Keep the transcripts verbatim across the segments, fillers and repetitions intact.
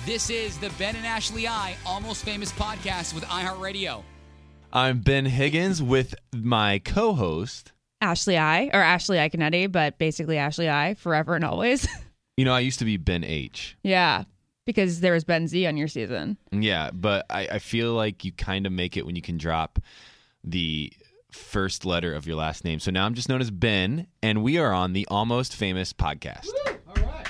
This is the Ben and Ashley I Almost Famous podcast with iHeartRadio. I'm Ben Higgins with my co-host, Ashley I, or Ashley Iconetti, but basically Ashley I, forever and always. You know, I used to be Ben H. Yeah, because there was Ben Z on your season. Yeah, but I, I feel like you kind of make it when you can drop the first letter of your last name. So now I'm just known as Ben, and we are on the Almost Famous podcast. Woo! All right.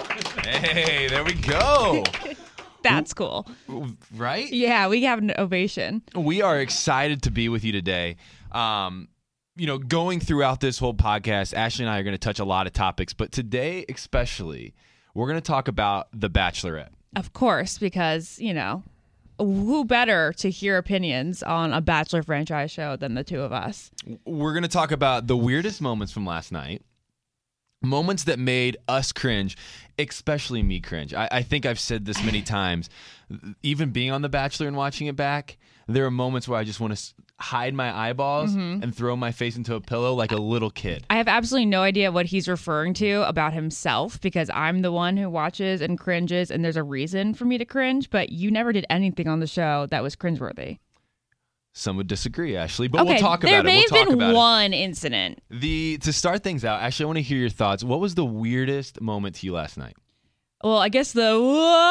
Hey, there we go. That's cool. Right? Yeah, we have an ovation. We are excited to be with you today. Um, you know, going throughout this whole podcast, Ashley and I are going to touch a lot of topics, but today especially, we're going to talk about The Bachelorette. Of course, because, you know, who better to hear opinions on a Bachelor franchise show than the two of us? We're going to talk about the weirdest moments from last night, moments that made us cringe, especially me cringe. I, I think I've said this many times. Even being on The Bachelor and watching it back, there are moments where I just want to hide my eyeballs mm-hmm. and throw my face into a pillow like a little kid. I have absolutely no idea what he's referring to about himself because I'm the one who watches and cringes, and there's a reason for me to cringe, but you never did anything on the show that was cringeworthy. Some would disagree, Ashley, but okay, we'll talk there about it. may We'll have talk been about one it. incident. The to start things out, Ashley, I want to hear your thoughts. What was the weirdest moment to you last night? Well, I guess the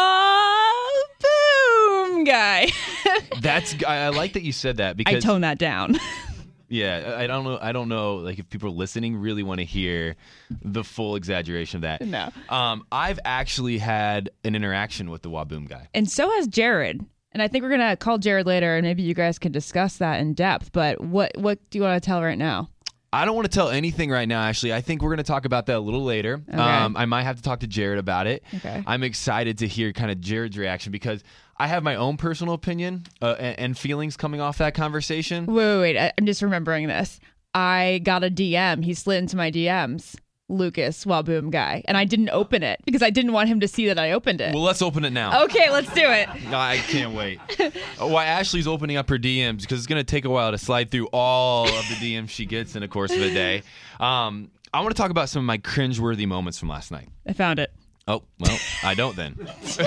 whoa, boom guy. That's I, I like that you said that because I toned that down. Yeah, I don't know. I don't know. Like, if people listening really want to hear the full exaggeration of that. No. Um, I've actually had an interaction with the Waboom guy, and so has Jared. And I think we're gonna call Jared later, and maybe you guys can discuss that in depth. But what what do you want to tell right now? I don't want to tell anything right now, Ashley. I think we're going to talk about that a little later. Okay. Um, I might have to talk to Jared about it. Okay. I'm excited to hear kind of Jared's reaction because I have my own personal opinion uh, and, and feelings coming off that conversation. Wait, wait, wait. I- I'm just remembering this. I got a D M. He slid into my D Ms. Lucas Waboom guy, and I didn't open it because I didn't want him to see that I opened it. Well, let's open it now. Okay, let's do it. I can't wait. Why Ashley's opening up her D Ms because it's going to take a while to slide through all of the D Ms she gets in the course of a day. Um, I want to talk about some of my cringeworthy moments from last night. I found it. Oh, well, I don't then.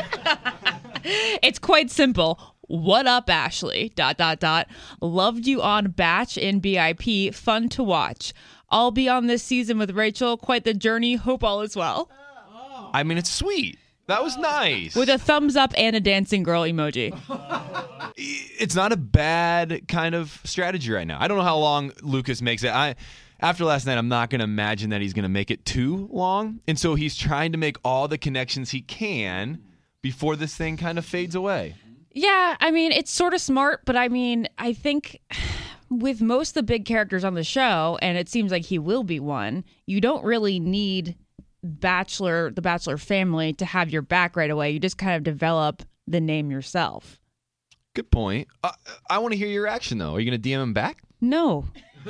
It's quite simple. What up, Ashley? Dot, dot, dot. Loved you on Batch in B I P. Fun to watch. I'll be on this season with Rachel. Quite the journey. Hope all is well. I mean, it's sweet. That was nice. With a thumbs up and a dancing girl emoji. It's not a bad kind of strategy right now. I don't know how long Lucas makes it. I After last night, I'm not going to imagine that he's going to make it too long. And so he's trying to make all the connections he can before this thing kind of fades away. Yeah, I mean, it's sort of smart, but I mean, I think with most of the big characters on the show, and it seems like he will be one, you don't really need Bachelor, the Bachelor family to have your back right away. You just kind of develop the name yourself. Good point. Uh, I want to hear your reaction, though. Are you going to D M him back? No.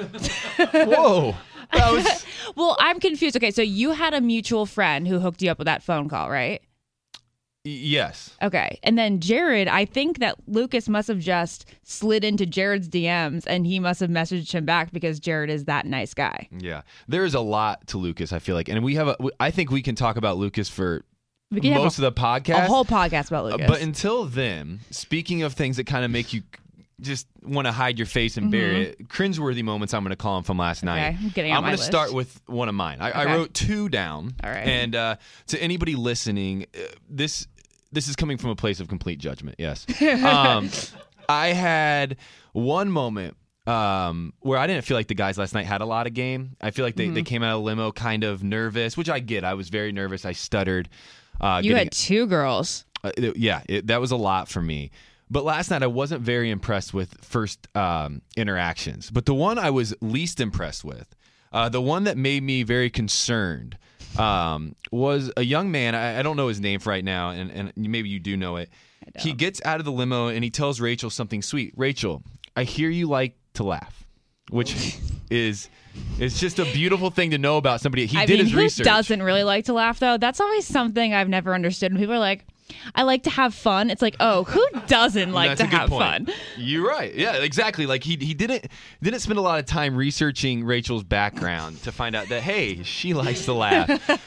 Whoa. That was... Well, I'm confused. Okay, so you had a mutual friend who hooked you up with that phone call, right? Yes. Okay. And then Jared, I think that Lucas must have just slid into Jared's D Ms and he must have messaged him back because Jared is that nice guy. Yeah. There is a lot to Lucas, I feel like. And we have a, I think we can talk about Lucas for We can most have a, of the podcast. A whole podcast about Lucas. But until then, speaking of things that kind of make you just want to hide your face and bury Mm-hmm. it, cringeworthy moments I'm going to call them from last night. Okay, I'm getting out I'm my going to list. start with one of mine. I, I Okay. wrote two down. All right. And uh, to anybody listening, uh, this this is coming from a place of complete judgment, yes. Um, I had one moment um, where I didn't feel like the guys last night had a lot of game. I feel like they, Mm-hmm. they came out of limo kind of nervous, which I get. I was very nervous. I stuttered. Uh, You getting- had two girls. uh, it- yeah, it, that was a lot for me. But last night I wasn't very impressed with first um, interactions. But the one I was least impressed with, uh, the one that made me very concerned, um, was a young man. I, I don't know his name for right now, and, and maybe you do know it. He gets out of the limo and he tells Rachel something sweet. Rachel, I hear you like to laugh, which is is just a beautiful thing to know about somebody. He I did mean, his who research. doesn't really like to laugh, though? That's always something I've never understood. When people are like, I like to have fun. It's like, oh, who doesn't like That's to a good have point. fun? You're right. Yeah, exactly. Like he he didn't didn't spend a lot of time researching Rachel's background to find out that hey, she likes to laugh.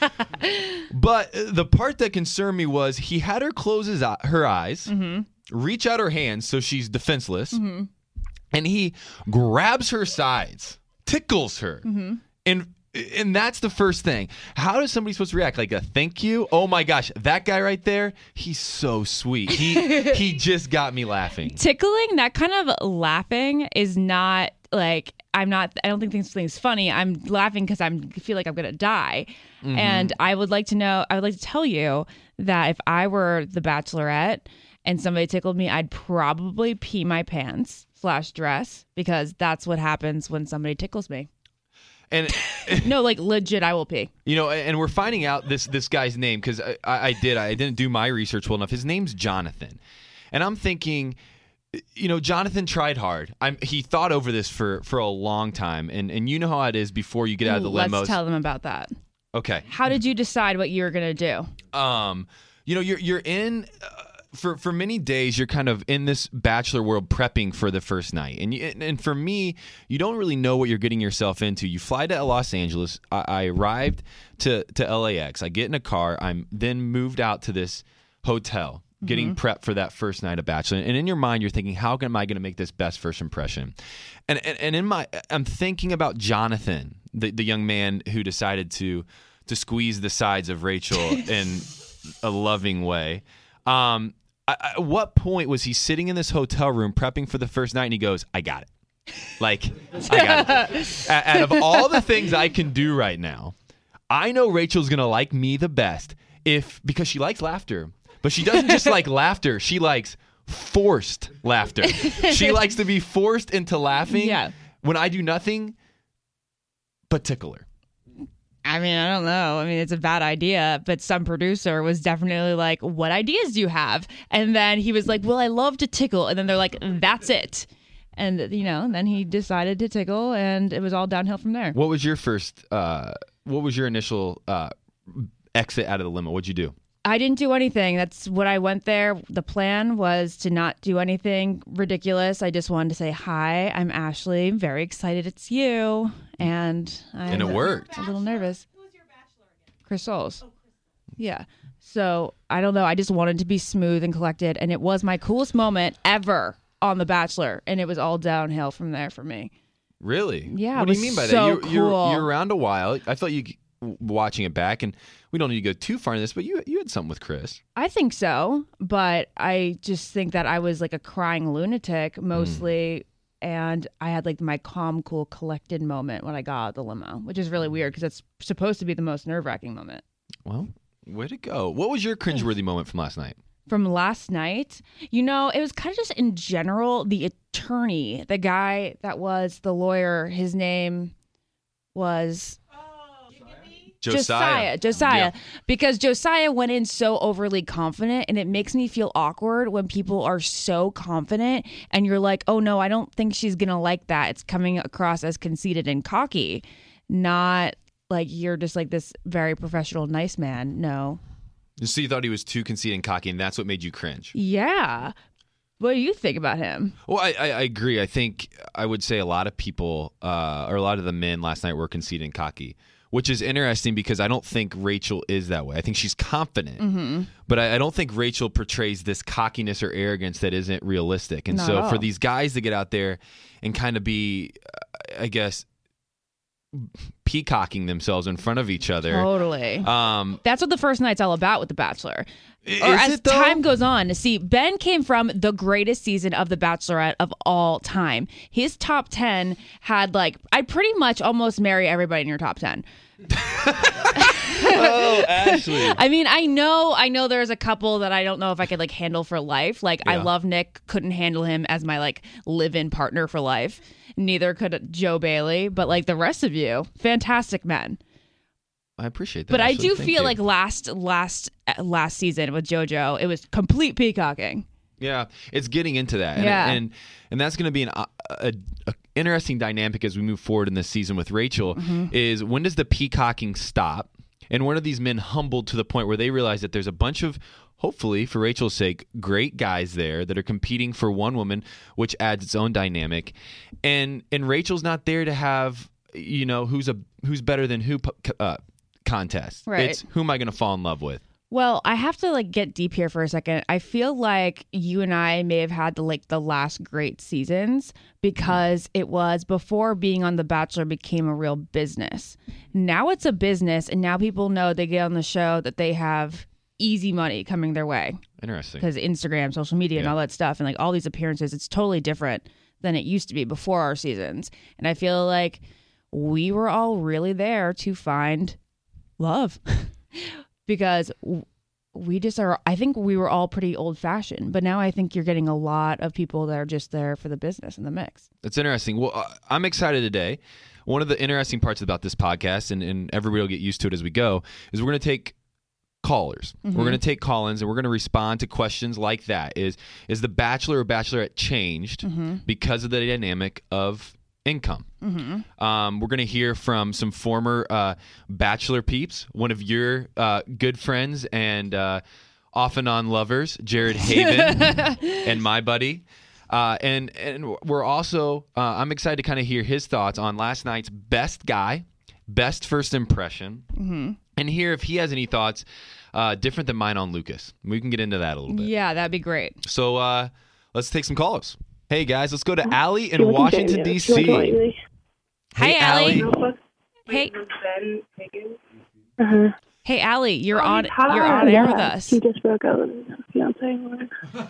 But the part that concerned me was he had her close his, her eyes, mm-hmm. reach out her hands so she's defenseless, mm-hmm. and he grabs her sides, tickles her, mm-hmm. and. And that's the first thing. How is somebody supposed to react? Like a thank you? Oh my gosh, that guy right there, he's so sweet. He he just got me laughing. Tickling, that kind of laughing is not like, I'm not, I don't think this thing's funny. I'm laughing because I feel like I'm going to die. Mm-hmm. And I would like to know, I would like to tell you that if I were the Bachelorette and somebody tickled me, I'd probably pee my pants slash dress because that's what happens when somebody tickles me. And no, like legit, I will pee. You know, and we're finding out this this guy's name because I, I did I didn't do my research well enough. His name's Jonathan, and I'm thinking, you know, Jonathan tried hard. I'm he thought over this for for a long time, and and you know how it is before you get out of the Ooh, limos. Let's tell them about that. Okay. How did you decide what you were gonna do? Um, you know, you're you're in. Uh, For for many days, you're kind of in this bachelor world prepping for the first night. And you, and for me, you don't really know what you're getting yourself into. You fly to Los Angeles. I, I arrived to, to L A X. I get in a car. I'm then moved out to this hotel, getting mm-hmm. prepped for that first night of Bachelor. And in your mind, you're thinking, how am I going to make this best first impression? And, and and in my, I'm thinking about Jonathan, the, the young man who decided to to squeeze the sides of Rachel in a loving way. Um, At what point was he sitting in this hotel room prepping for the first night and he goes, I got it. Like, I got it. Out of all the things I can do right now, I know Rachel's going to like me the best if because she likes laughter. But she doesn't just like laughter. She likes forced laughter. She likes to be forced into laughing yeah. when I do nothing but tickle her. I mean, I don't know. I mean, it's a bad idea, but some producer was definitely like, what ideas do you have? And then he was like, well, I love to tickle. And then they're like, that's it. And, you know, then he decided to tickle and it was all downhill from there. What was your first, uh, what was your initial uh, exit out of the limo? What'd you do? I didn't do anything. That's what I went there. The plan was to not do anything ridiculous. I just wanted to say, hi, I'm Ashley. I'm very excited it's you. And I'm and it worked. A little nervous. Who was your bachelor again? Chris Soules. Oh, Chris. Yeah. So I don't know. I just wanted to be smooth and collected. And it was my coolest moment ever on The Bachelor. And it was all downhill from there for me. Really? Yeah. What it do you was mean by so that? You're, cool. you're, you're around a while. I thought you watching it back, and we don't need to go too far in this, but you you had something with Chris. I think so, but I just think that I was like a crying lunatic mostly, mm. and I had like my calm, cool, collected moment when I got out of the limo, which is really weird because that's supposed to be the most nerve-wracking moment. Well, way to go. What was your cringeworthy moment from last night? From last night, you know, it was kind of just in general, the attorney, the guy that was the lawyer, his name was... Josiah. Josiah. Josiah. Yeah. Because Josiah went in so overly confident, and it makes me feel awkward when people are so confident and you're like, oh no, I don't think she's going to like that. It's coming across as conceited and cocky, not like you're just like this very professional, nice man. No. So you thought he was too conceited and cocky, and that's what made you cringe? Yeah. What do you think about him? Well, I, I, I agree. I think I would say a lot of people, uh, or a lot of the men last night were conceited and cocky, which is interesting because I don't think Rachel is that way. I think she's confident, mm-hmm. but I, I don't think Rachel portrays this cockiness or arrogance that isn't realistic. And Not so at all. for these guys to get out there and kind of be, uh, I guess, peacocking themselves in front of each other. Totally. Um, That's what the first night's all about with The Bachelor. Is or as it, though? time goes on, see, Ben came from the greatest season of The Bachelorette of all time. His top ten had like, I'd pretty much almost marry everybody in your top ten. oh, Ashley. I mean, I know, I know there's a couple that I don't know if I could like handle for life. Like, I Yeah. love Nick, couldn't handle him as my like live-in partner for life. Neither could Joe Bailey, but like the rest of you, fantastic men. I appreciate that. But I Ashley. do Thank feel you. like last last uh, last season with JoJo, it was complete peacocking. Yeah, it's getting into that. And, Yeah. and and that's going to be an a, a, a interesting dynamic as we move forward in this season with Rachel. Mm-hmm. Is when does the peacocking stop? And when are these men humbled to the point where they realize that there's a bunch of hopefully, for Rachel's sake, great guys there that are competing for one woman, which adds its own dynamic. And and Rachel's not there to have, you know, who's a who's better than who uh, contest. Right. It's who am I going to fall in love with? Well, I have to like get deep here for a second. I feel like you and I may have had the like the last great seasons because it was before being on The Bachelor became a real business. Now it's a business, and now people know they get on the show that they have easy money coming their way Interesting. because Instagram, social media, and Yeah. all that stuff, and like all these appearances. It's totally different than it used to be before our seasons, and I feel like we were all really there to find love. Because we just are, I think we were all pretty old fashioned, but now I think you're getting a lot of people that are just there for the business in the mix. That's interesting. Well, uh, I'm excited today. One of the interesting parts about this podcast, and, and everybody will get used to it as we go, is we're going to take callers. Mm-hmm. We're going to take call-ins, and we're going to respond to questions like that. Is is the Bachelor or Bachelorette changed Mm-hmm. because of the dynamic of income? Mm-hmm. Um, we're going to hear from some former uh, Bachelor peeps, one of your uh, good friends and uh, off and on lovers, Jared Haven, and my buddy. Uh, and and we're also, uh, I'm excited to kind of hear his thoughts on last night's best guy, best first impression, Mm-hmm. and hear if he has any thoughts uh, different than mine on Lucas. We can get into that a little bit. Yeah, that'd be great. So uh, let's take some callers. Hey, guys, let's go to Allie in She wasn't Washington, dating you. D She wasn't like C. me. Hey, Hey, Allie. Allie. Hey, Uh-huh. hey, Allie, you're on, Hi. you're on air Yeah, with us. He just broke up with his fiance.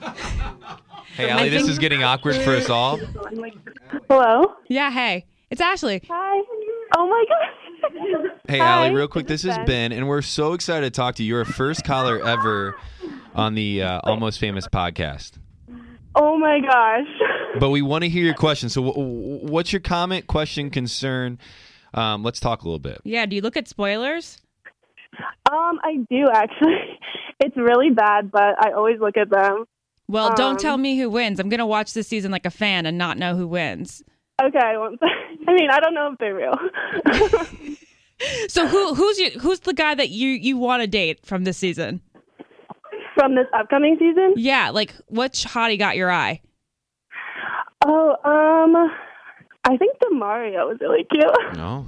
Hey, Allie, this is getting awkward for us all. Hello. Yeah, hey, it's Ashley. Hi. Oh my gosh. Hey, Hi, Allie, real quick, this this is is Ben, and we're so excited to talk to you. You're our first caller ever on the uh, Almost Famous podcast. Oh my gosh. But we want to hear your question. So, w- w- what's your comment, question, concern? Um, let's talk a little bit. Yeah, do you look at spoilers? Um, I do actually. It's really bad, but I always look at them. Well, don't Um, tell me who wins. I'm going to watch this season like a fan and not know who wins. Okay, I won't say. I mean, I don't know if they're real. So who who's you, who's the guy that you, you want to date from this season? From this upcoming season? Yeah, like which hottie got your eye? Oh, um, I think Demario was really cute. No.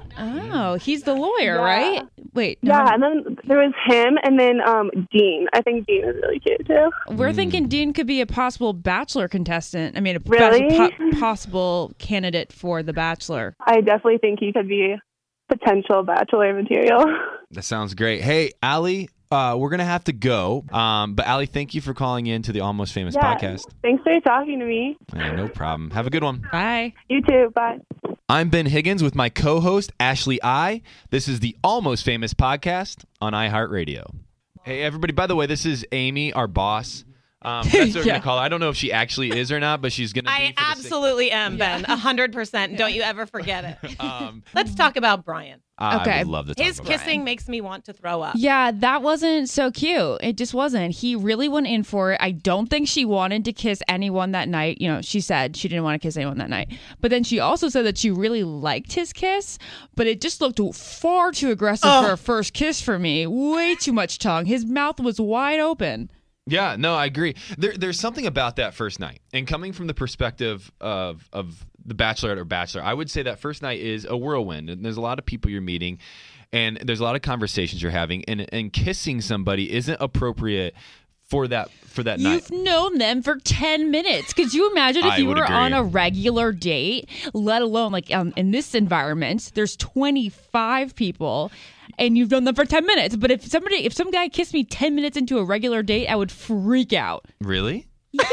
Oh, he's the lawyer, Yeah. right? Wait, no, Yeah, and then there was him, and then um, Dean. I think Dean was really cute too. we're thinking Dean could be a possible Bachelor contestant. I mean, a Really? bachelor- po- possible candidate for The Bachelor. I definitely think he could be potential Bachelor material. That sounds great. Hey, Allie, uh, we're going to have to go. Um, but, Allie, thank you for calling in to the Almost Famous Yeah. podcast. Thanks for talking to me. Yeah, no problem. Have a good one. Bye. You too. Bye. I'm Ben Higgins with my co-host, Ashley I. This is the Almost Famous podcast on iHeartRadio. Hey, everybody. By the way, this is Amy, our boss. Um, that's what we're Yeah. going to call her. I don't know if she actually is or not, but she's going to be. I for the sake- absolutely am, Ben. A hundred percent. Don't you ever forget it. Um, Let's talk about Brian. I Okay. would love to talk His about kissing Brian. makes me want to throw up. Yeah, that wasn't so cute. It just wasn't. He really went in for it. I don't think she wanted to kiss anyone that night. You know, she said she didn't want to kiss anyone that night. But then she also said that she really liked his kiss, but it just looked far too aggressive Ugh. for a first kiss for me. Way too much tongue. His mouth was wide open. Yeah, no, I agree. There, there's something about that first night, and coming from the perspective of of the Bachelorette or Bachelor, I would say that first night is a whirlwind, and there's a lot of people you're meeting, and there's a lot of conversations you're having, and and kissing somebody isn't appropriate for that for that You've night. known them for ten minutes. Could you imagine if I you would were agree. on a regular date, let alone like um, in this environment, there's twenty-five people and you've known them for ten minutes. But if somebody, if some guy kissed me ten minutes into a regular date, I would freak out. Really?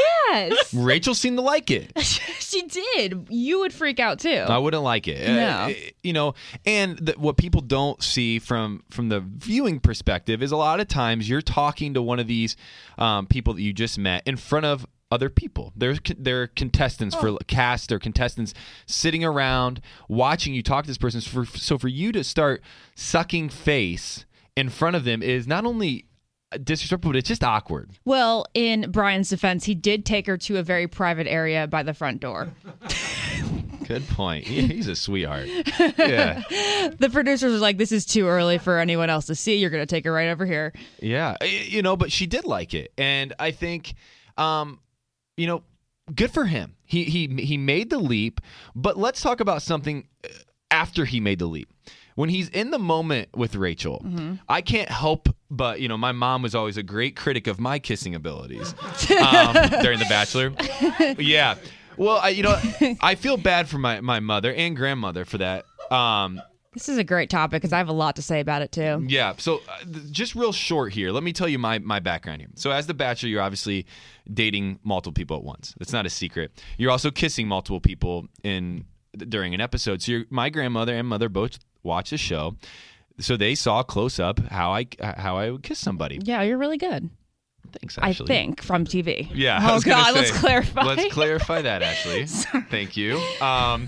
Yes, Rachel seemed to like it. she did. You would freak out too. I wouldn't like it. Uh, No. you know, and the, what people don't see from from the viewing perspective is a lot of times you're talking to one of these um, people that you just met in front of other people. They're they're contestants for cast or contestants sitting around watching you talk to this person. For, so for you to start sucking face in front of them is not only disrespectful, but it's just awkward. Well, in Brian's defense, he did take her to a very private area by the front door. Good point. He, he's a sweetheart. Yeah. The producers were like, this is too early for anyone else to see. You're going to take it right over here. Yeah. You know, but she did like it. And I think, um, you know, good for him. He he he made the leap. But let's talk about something after he made the leap. When he's in the moment with Rachel, mm-hmm. I can't help but, you know, my mom was always a great critic of my kissing abilities um, during The Bachelor. Yeah. Well, I, you know, I feel bad for my, my mother and grandmother for that. Um, this is a great topic because I have a lot to say about it, too. Yeah. So uh, just real short here. Let me tell you my, my background here. So as The Bachelor, you're obviously dating multiple people at once. That's not a secret. You're also kissing multiple people in during an episode. So you're, my grandmother and mother both watch the show. So they saw close up how I how I would kiss somebody. Yeah, you're really good. Thanks, Ashley. I think from T V. Yeah. Oh God, say, let's clarify. Let's clarify that, Ashley. Thank you. Um,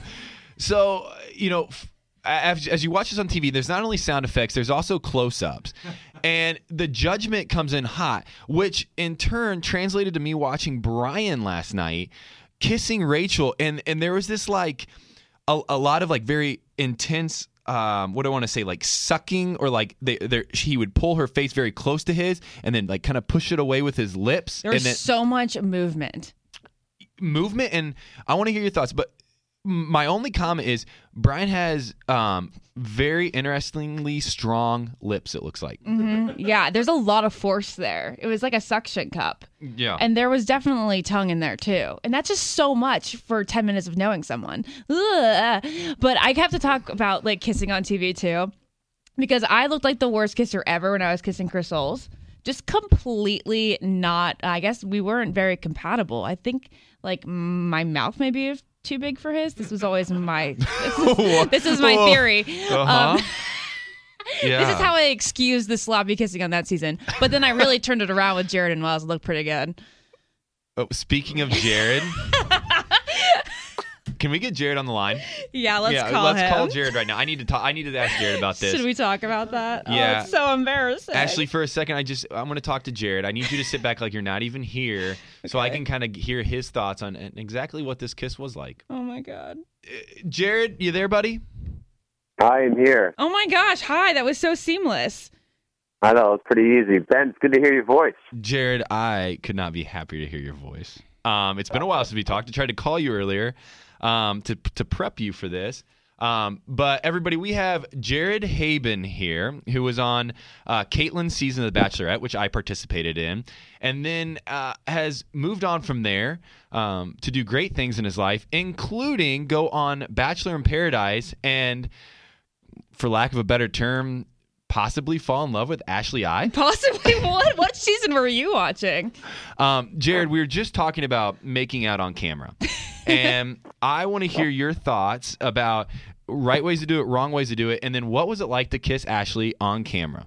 so you know, as, as you watch this on T V, there's not only sound effects, there's also close ups, and the judgment comes in hot, which in turn translated to me watching Brian last night kissing Rachel, and and there was this like a, a lot of like very intense. Um, what do I want to say? Like sucking, or like they, he would pull her face very close to his, and then like kind of push it away with his lips. There was and then, so much movement, movement, and I want to hear your thoughts. But my only comment is Brian has um, very interestingly strong lips. It looks like. Mm-hmm. Yeah, there's a lot of force there. It was like a suction cup. Yeah, and there was definitely tongue in there too, and that's just so much for ten minutes of knowing someone. Ugh. But I have to talk about like kissing on T V too, because I looked like the worst kisser ever when I was kissing Chris Soules. Just completely not. I guess we weren't very compatible. I think like my mouth maybe too big for his. This was always my. This is, this is my theory. Uh-huh. Um, Yeah. This is how I excused the sloppy kissing on that season. But then I really turned it around with Jared and Wells. It looked pretty good. Oh, speaking of Jared, can we get Jared on the line? Yeah, let's yeah, call let's him. call Jared right now. I need to talk. I need to ask Jared about this. Should we talk about that? Yeah. Oh, it's so embarrassing. Ashley, for a second, I just I'm going to talk to Jared. I need you to sit back like you're not even here, okay. so I can kind of hear his thoughts on exactly what this kiss was like. Oh my God, uh, Jared, you there, buddy? I am here. Oh my gosh, hi! That was so seamless. I know, it's pretty easy. Ben, it's good to hear your voice. Jared, I could not be happier to hear your voice. Um, it's been a while since we talked. I tried to call you earlier um, to to prep you for this. Um, but everybody, we have Jared Haben here, who was on uh, Caitlin's season of The Bachelorette, which I participated in, and then uh, has moved on from there um, to do great things in his life, including go on Bachelor in Paradise and, for lack of a better term, possibly fall in love with Ashley I. Possibly what? What season were you watching? Um, Jared, we were just talking about making out on camera. And I want to hear your thoughts about right ways to do it, wrong ways to do it, and then what was it like to kiss Ashley on camera?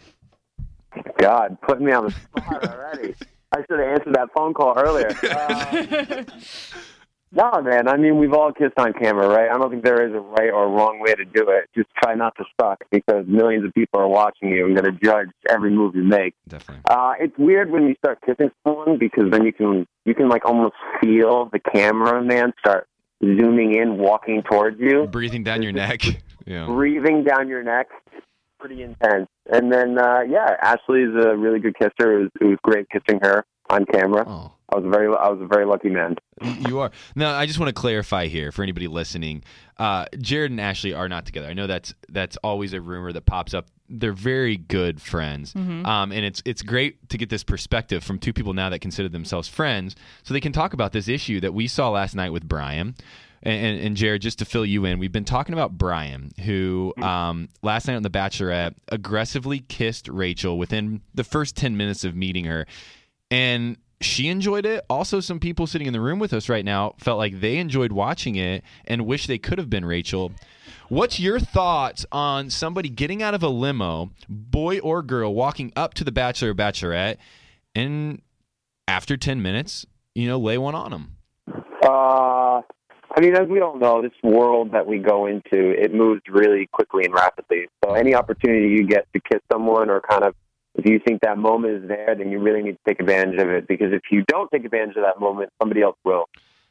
God, putting me on the spot already. I should have answered that phone call earlier. Uh, no, man, I mean, we've all kissed on camera, right? I don't think there is a right or wrong way to do it. Just try not to suck, because millions of people are watching you and going to judge every move you make. Definitely. Uh, it's weird when you start kissing someone, because then you can, you can like almost feel the cameraman start zooming in, walking towards you. Breathing down your neck. Yeah. Breathing down your neck. Pretty intense. And then, uh, yeah, Ashley's a really good kisser. It was, it was great kissing her on camera. Oh. I was a very, I was a very lucky man. You are. Now, I just want to clarify here for anybody listening. Uh, Jared and Ashley are not together. I know that's that's always a rumor that pops up. They're very good friends, mm-hmm. um, and it's it's great to get this perspective from two people now that consider themselves friends, so they can talk about this issue that we saw last night with Brian. And, and, and Jared, just to fill you in, we've been talking about Brian, who um, last night on The Bachelorette aggressively kissed Rachel within the first ten minutes of meeting her, and she enjoyed it. Also, some people sitting in the room with us right now felt like they enjoyed watching it and wish they could have been Rachel. What's your thoughts on somebody getting out of a limo, boy or girl, walking up to the Bachelor or Bachelorette, and after ten minutes, you know, lay one on them? Uh, I mean, as we all know, this world that we go into, it moves really quickly and rapidly. So any opportunity you get to kiss someone, or kind of, if you think that moment is there, then you really need to take advantage of it. Because if you don't take advantage of that moment, somebody else will.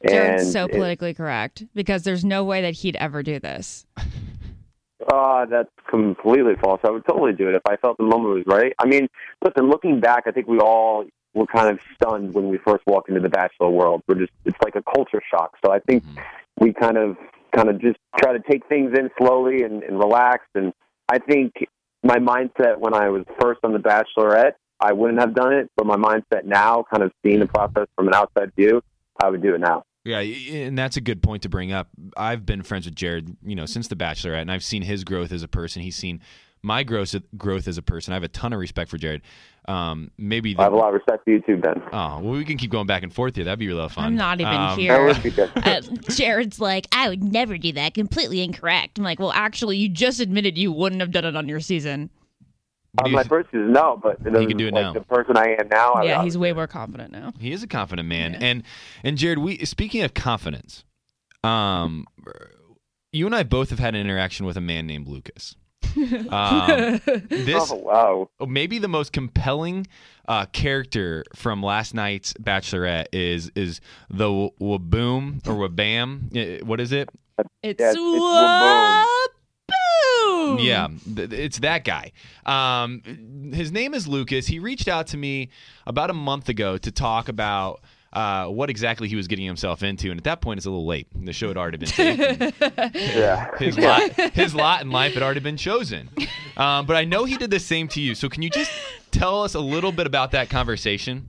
Jared's And so it- politically correct because there's no way that he'd ever do this. Uh, that's completely false. I would totally do it if I felt the moment was right. I mean, listen, looking back, I think we all were kind of stunned when we first walked into the Bachelor world. We're just, it's like a culture shock. So I think Mm-hmm. we kind of, kind of just try to take things in slowly and, and relax. And I think my mindset when I was first on the Bachelorette, I wouldn't have done it. But my mindset now, kind of seeing the process from an outside view, I would do it now. Yeah, and that's a good point to bring up. I've been friends with Jared, you know, since The Bachelorette, and I've seen his growth as a person. He's seen my growth growth as a person. I have a ton of respect for Jared. Um, maybe the, I have a lot of respect for you too, Ben. Oh, well, we can keep going back and forth here. That'd be real fun. I'm not even Um, That here. would be good. Uh, Jared's like, I would never do that. Completely incorrect. I'm like, well, actually, you just admitted you wouldn't have done it on your season. On my first season, no, but it He can do it like now. The person I am now, I, Yeah, I he's way more confident now. He is a confident man, and and Jared, we speaking of confidence, um, you and I both have had an interaction with a man named Lucas. Um, this Oh, wow. maybe the most compelling uh, character from last night's Bachelorette is is the w- Waboom or Wabam. Eh, What is it? It's, Yeah, it's- it's Waboom. Yeah, th- it's that guy. Um, his name is Lucas. He reached out to me about a month ago to talk about uh, what exactly he was getting himself into, and at that point, it's a little late. The show had already been taped. Yeah. His lot, his lot in life had already been chosen. Um, but I know he did the same to you. So can you just tell us a little bit about that conversation?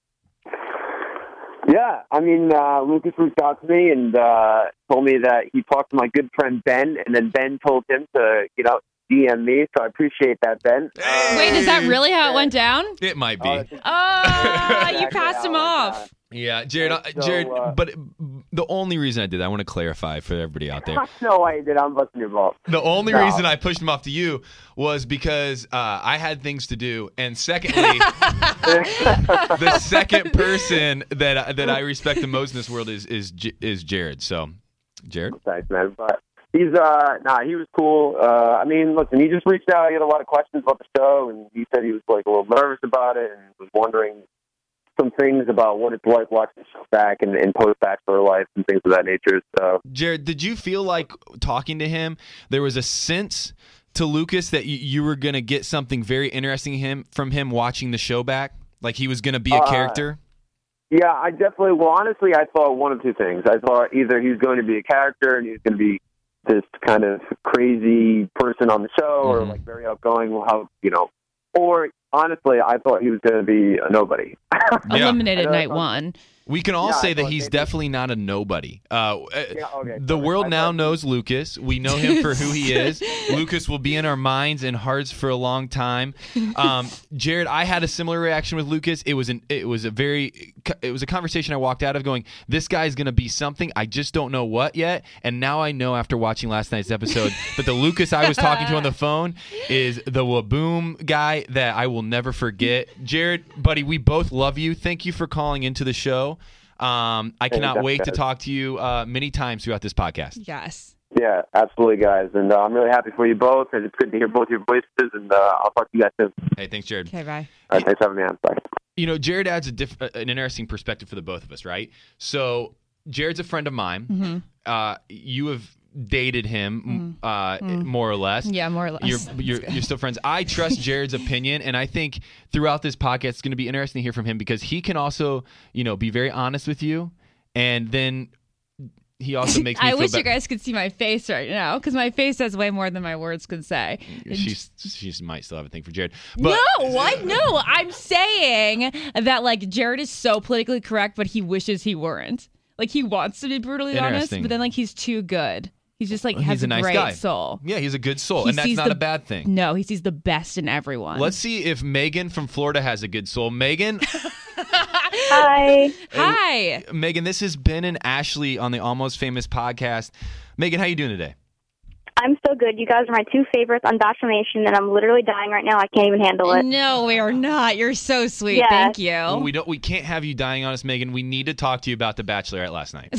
Yeah, I mean, uh, Lucas reached out to me and uh, told me that he talked to my good friend Ben, and then Ben told him to, you know, D M me. So I appreciate that, Ben. Uh, Wait, is that really how it went down? It might be. oh, that's- Oh, you Exactly passed him how it off. went Yeah, Jared. uh, So, Jared, uh, but the only reason I did that, I want to clarify for everybody out there. down. No way did I'm busting your balls. The only No. reason I pushed him off to you was because uh, I had things to do, and secondly, the second person that that I respect the most in this world is is J- is Jared. So, Jared. Thanks, man. But he's uh, nah, he was cool. Uh, I mean, listen, he just reached out. He had a lot of questions about the show, and he said he was like a little nervous about it and was wondering some things about what it's like watching the show back and, and post-Bachelor life and things of that nature. So, Jared, did you feel like talking to him, there was a sense to Lucas that you, you were going to get something very interesting him from him watching the show back? Like he was going to be a Uh, character? yeah, I definitely, well, honestly, I thought one of two things. I thought either he's going to be a character and he's going to be this kind of crazy person on the show or Mhm. like very outgoing, how, you know, or honestly, I thought he was going to be a nobody. Yeah. Eliminated I know night that's- one. We can all Yeah, I say that thought he's maybe- definitely not a nobody. Uh, Yeah, okay, the perfect. world I now thought- knows Lucas. We know him for who he is. Lucas will be in our minds and hearts for a long time. Um, Jared, I had a similar reaction with Lucas. It was an it was a very it was a conversation I walked out of going, this guy's going to be something. I just don't know what yet. And now I know after watching last night's episode that the Lucas I was talking to on the phone is the Waboom guy that I will never forget. Jared, buddy, we both love you. Thank you for calling into the show. Um, I cannot Hey, wait to guys. talk to you uh, many times throughout this podcast. Yes. Yeah, absolutely, guys. And uh, I'm really happy for you both, and it's good to hear both your voices, and uh, I'll talk to you guys soon. Hey, thanks, Jared. Okay, bye. All right, thanks for having me on. Bye. You know, Jared adds a diff- an interesting perspective for the both of us, right? So, Jared's a friend of mine. Mm-hmm. Uh, you have dated him, uh, more or less. Yeah, more or less. You're, That's you're, good. you're still friends. I trust Jared's opinion, and I think throughout this podcast, it's going to be interesting to hear from him because he can also, you know, be very honest with you, and then he also makes me I feel wish ba- you guys could see my face right now because my face says way more than my words could say. She's she might still have a thing for Jared. But, no, what? No, I'm saying that like Jared is so politically correct, but he wishes he weren't. Like he wants to be brutally honest, Interesting. but then like he's too good. He's just like He's has a nice great guy. soul. Yeah, he's a good soul, He and that's sees not the- a bad thing. No, he sees the best in everyone. Let's see if Megan from Florida has a good soul. Megan, Hi. Hi. Megan, this is Ben and Ashley on the Almost Famous podcast. Megan, how you doing today? I'm so good. You guys are my two favorites on Bachelor Nation, and I'm literally dying right now. I can't even handle it. No, we are not. You're so sweet. Yes. Thank you. Well, we don't. We can't have you dying on us, Megan. We need to talk to you about the Bachelorette last night.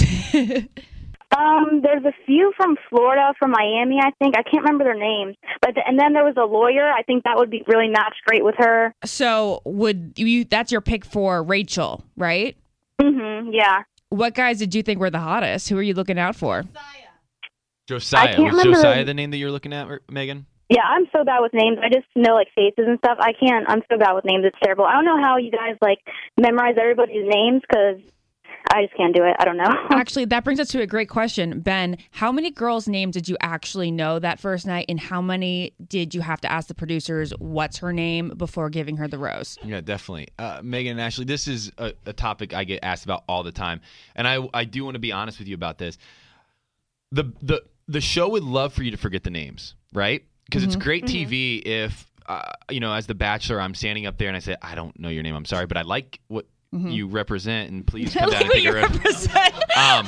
Um, there's a few from Florida, from Miami, I think. I can't remember their names. But the, and then there was a lawyer. I think that would be really match great with her. So would you? That's your pick for Rachel, right? Mm-hmm. Yeah. what guys did you think were the hottest? Who are you looking out for? Josiah. I can't Was remember- Josiah the name that you're looking at, Megan? Yeah, I'm so bad with names. I just know like faces and stuff. I can't. I'm so bad with names. It's terrible. I don't know how you guys like memorize everybody's names because I just can't do it. I don't know. Actually, that brings us to a great question. Ben, how many girls' names did you actually know that first night, and how many did you have to ask the producers what's her name before giving her the rose? Yeah, definitely. Uh, Megan and Ashley, this is a, a topic I get asked about all the time, and I I do want to be honest with you about this. The the the show would love for you to forget the names, right? Because it's great T V if, uh, you know, as the Bachelor, I'm standing up there and I say, I don't know your name. I'm sorry, but I like what you represent, and please come down and take a rip. Um,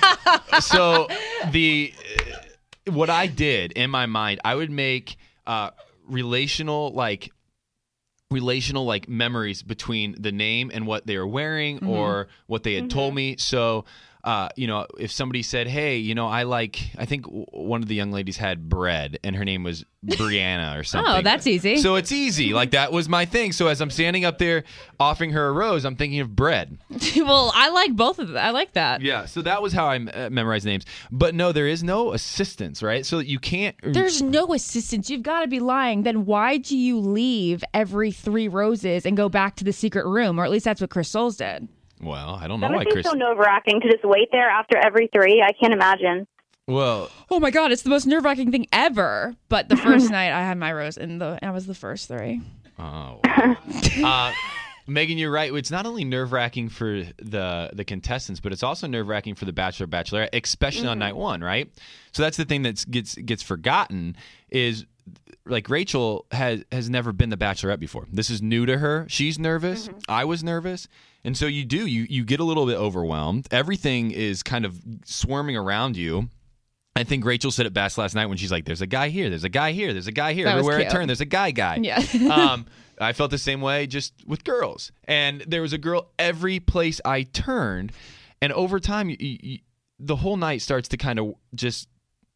so the uh, what I did in my mind, I would make uh, relational like relational like memories between the name and what they were wearing or what they had told me. So. Uh, you know, if somebody said, hey, you know, I like, I think w- one of the young ladies had bread and her name was Brianna or something. Oh, that's easy. So it's easy. Like that was my thing. So as I'm standing up there offering her a rose, I'm thinking of bread. Well, I like both of them. I like that. Yeah. So that was how I uh, memorized names. But no, there is no assistance, right? So you can't. There's no assistance. You've got to be lying. Then why do you leave every three roses and go back to the secret room? Or at least that's what Chris Soules did. Well, I don't know That why would be Chris. so nerve-wracking to just wait there after every three. I can't imagine. Well, Oh my God, it's the most nerve-wracking thing ever. But the first night I had my rose and the I was the first three. oh. Wow. uh, Megan, you're right. It's not only nerve-wracking for the the contestants, but it's also nerve-wracking for the Bachelor, Bachelorette, especially mm-hmm. on night one, right? So that's the thing that gets gets forgotten is like Rachel has has never been the Bachelorette before. This is new to her. She's nervous. Mm-hmm. I was nervous. And so you do, you you get a little bit overwhelmed. Everything is kind of swarming around you. I think Rachel said it best last night when she's like, there's a guy here, there's a guy here, there's a guy here. That was Everywhere I cute. turn, there's a guy guy. Yeah. um, I felt the same way just with girls. And there was a girl every place I turned. And over time, you, you, the whole night starts to kind of just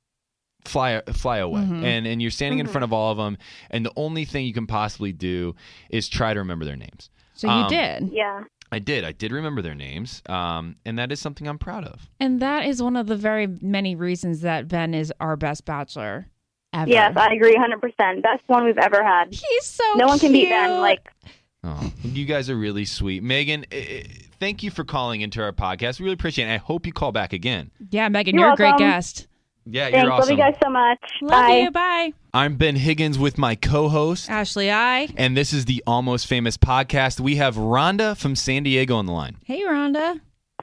fly fly away. Mm-hmm. And and you're standing mm-hmm. in front of all of them. And the only thing you can possibly do is try to remember their names. So you um, did. Yeah. I did. I did remember their names, um, and that is something I'm proud of. And that is one of the very many reasons that Ben is our best Bachelor ever. Yes, I agree one hundred percent. Best one we've ever had. He's so No one can cute. beat Ben. Like, Oh, you guys are really sweet. Megan, eh, thank you for calling into our podcast. We really appreciate it. I hope you call back again. Yeah, Megan, You're you're, a great welcome. guest. Yeah, thanks. you're awesome. Love you guys so much. Love Bye. you. Bye. I'm Ben Higgins with my co-host, Ashley, I. and this is the Almost Famous podcast. We have Rhonda from San Diego on the line. Hey, Rhonda.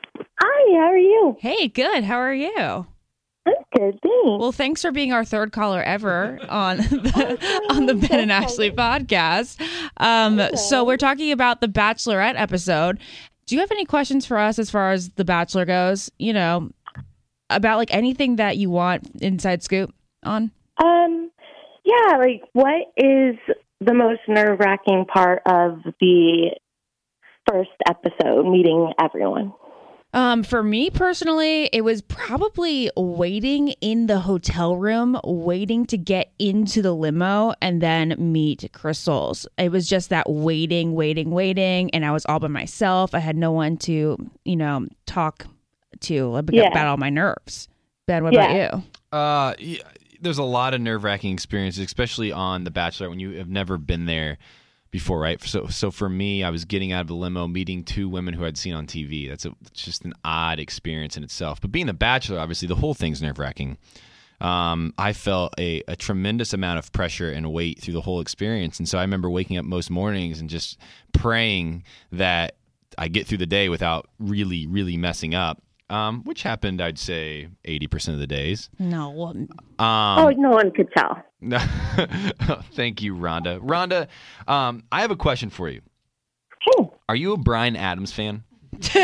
Hi, how are you? Hey, good. How are you? I'm good, thanks. Well, thanks for being our third caller ever on the, on the Ben and Ashley podcast. Um, so we're talking about the Bachelorette episode. Do you have any questions for us as far as the Bachelor goes? You know, about like anything that you want inside scoop on? Um, yeah, like what is the most nerve-wracking part of the first episode, meeting everyone? Um, for me personally, it was probably waiting in the hotel room, waiting to get into the limo and then meet Chris Soules. It was just that waiting, waiting, waiting. And I was all by myself. I had no one to, you know, talk to about, Yeah. about all my nerves. Ben, what Yeah. about you? Uh, yeah, there's a lot of nerve-wracking experiences, especially on The Bachelor when you have never been there before, right? So, so for me, I was getting out of the limo, meeting two women who I'd seen on T V. That's a, it's just an odd experience in itself. But being The Bachelor, obviously, the whole thing's nerve-wracking. Um, I felt a, a tremendous amount of pressure and weight through the whole experience. And so I remember waking up most mornings and just praying that I get through the day without really, really messing up. Um, which happened, I'd say, eighty percent of the days. No. Um, Oh, no one could tell. Thank you, Rhonda. Rhonda, um, I have a question for you. Hey, Are you a Bryan Adams fan? who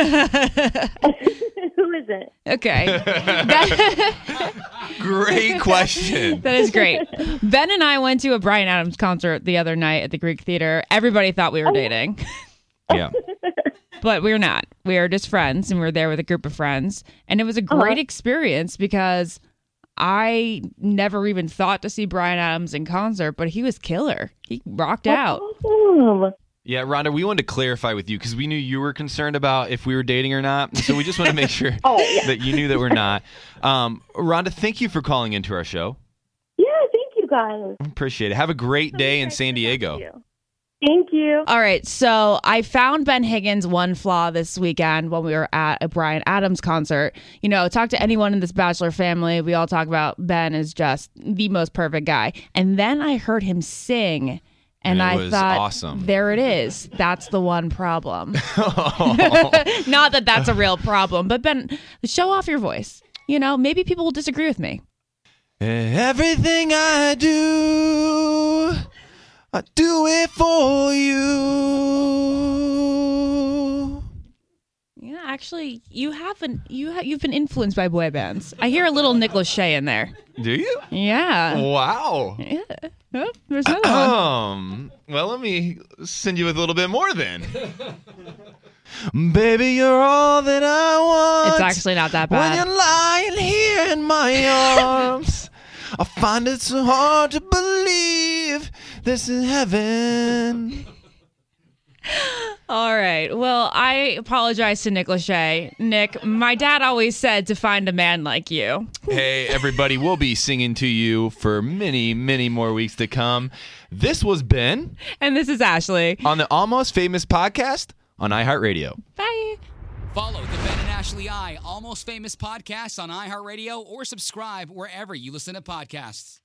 is it? Okay. That, Great question. that is great. Ben and I went to a Bryan Adams concert the other night at the Greek Theater. Everybody thought we were dating. Yeah. But we're not. We are just friends, and we're there with a group of friends. And it was a great Uh-huh. experience because I never even thought to see Bryan Adams in concert, but he was killer. He rocked out. Awesome. Yeah, Rhonda, we wanted to clarify with you because we knew you were concerned about if we were dating or not. So we just want to make sure Oh, yeah. that you knew that we're not. Um, Rhonda, thank you for calling into our show. Yeah, thank you guys. Appreciate it. Have a great day in San Diego. Thank you. Thank you. All right, so I found Ben Higgins' one flaw this weekend when we were at a Bryan Adams concert. You know, talk to anyone in this Bachelor family, we all talk about Ben is just the most perfect guy. And then I heard him sing. And It I was thought, awesome. there it is. That's the one problem. Not that that's a real problem, but Ben, show off your voice. You know, maybe people will disagree with me. Everything I do, I do it for you. Yeah, actually, you haven't. You ha- you've been influenced by boy bands. I hear a little Nick Lachey in there. Do you? Yeah. Wow. Yeah. Oh, there's another one. Um, well, let me send you with a little bit more then. Baby, you're all that I want. It's actually not that When bad. you're lying here in my arms, I find it so hard to believe this is heaven. All right. Well, I apologize to Nick Lachey. Nick, my dad always said to find a man like you. Hey, everybody, we'll be singing to you for many, many more weeks to come. This was Ben And this is Ashley. on the Almost Famous podcast on iHeartRadio. Bye. Follow the Ben and Ashley I Almost Famous podcast on iHeartRadio or subscribe wherever you listen to podcasts.